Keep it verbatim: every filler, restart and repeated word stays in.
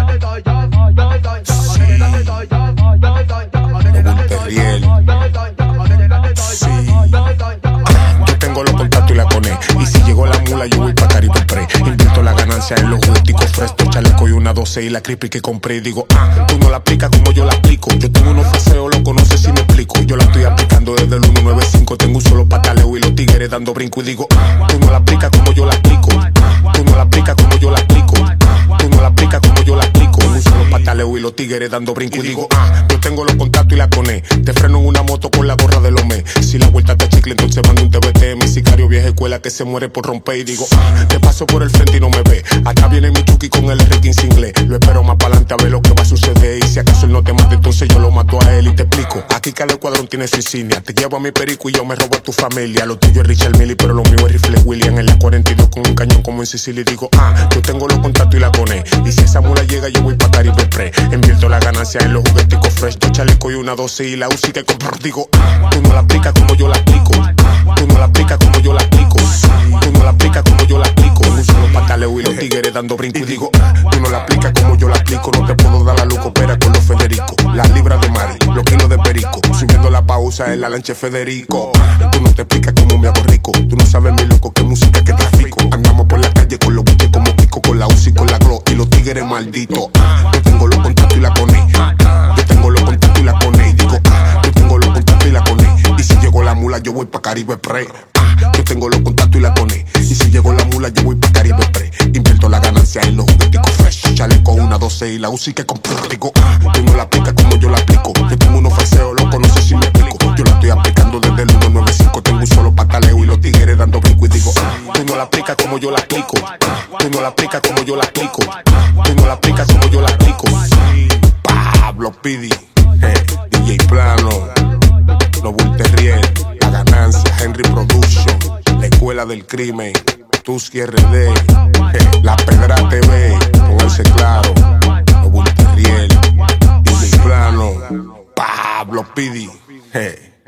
Terriel. Sí. Yo tengo los contactos y la cone. Y si llegó la mula, yo voy pa' Caribe Pre. Invierto la ganancia en los jugueticos frescos, chaleco y una doce y la creepy que compré. Y digo, ah, tú no la aplicas como yo la aplico. Yo tengo unos faseos, lo conoces si me explico. Yo la estoy aplicando desde el ciento noventa y cinco. Tengo un solo pataleo y los tigres dando brinco. Y digo, ah, tú no la aplicas como yo la aplico. Tú no la aplicas como yo la aplico. Tú no la aplicas como yo la aplico. Un solo pataleo y los tigres dando brinco. Y digo, ah, yo tengo los contactos y la cone. Te freno en una moto con la gorra de Lomé. Si la vuelta te chicle, entonces mando un T B T. Mi sicario vieja escuela que se muere por romper. Y digo, ah, te paso por el frente y no me ve. Acá viene mi chuki con el R quince inglés. Lo espero más pa'lante a ver lo que va a suceder. Y si acaso él no te mata, entonces yo lo mato a él. Y te explico, aquí cada cuadrón tiene su insignia. Te llevo a mi perico y yo me robo a tu familia. Lo tuyo es Richard Mille, pero lo mío es rifle William. En la cuarenta y dos con un cañón como en Sicilia. Y digo, ah, yo tengo los contactos y la cone. Y si esa mula llega, yo voy pa' Caribe Pre. Invierto la ganancia en los jugueticos fresh. Dos chaleco y una doce y la U C I que compro. Digo, ah, tú no la aplicas como yo la aplico. Tú no la aplicas como yo la aplico. Tú no la aplicas como yo la aplico. Un solo pataleo y los tigres dando brinco. Y digo, ah, tú no la aplicas como yo la aplico. No te puedo dar la luz, opera con los Federico. Las libras de Mari, los kilos de perico. Subiendo la pausa en la lancha Federico. Tú no te explicas cómo me hago rico. Tú no sabes, mi loco, qué música que trafico. Andamos por la calle con los buches como pico. Con la U C I, con la Glo y los tigres malditos. Yo tengo los contactos y la cone. Yo tengo los contactos y la cone. Y digo, ah, yo tengo los contactos y la cone. Y si llegó la mula, yo voy pa' Caribe Pre. Yo tengo los contactos y la cone. Y si llegó la mula, yo voy pa' Caribe Pre. Invierto la ganancia en los jugueticos fresh. Chaleco una doce y la U C I que compré. Digo, ah, tú no la aplicas como yo la aplico. Yo tengo unos falseos, lo conoces si me explico. Yo la estoy aplicando desde el ciento noventa y cinco. Tengo un solo pataleo y los tigres dando brinco. Y digo, ah, tú no la aplicas como yo la aplico. Tú no la aplicas como yo la aplico. Tú no la aplicas como yo la aplico. Pablo Pidi, eh, D J Plano, Noble Terriel, La Ganancia, Henry Production, La Escuela del Crimen, Tuski R D, eh, La Pedra T V, pónganse claro, Noble Terriel, D J Plano, Pablo Pidi, eh.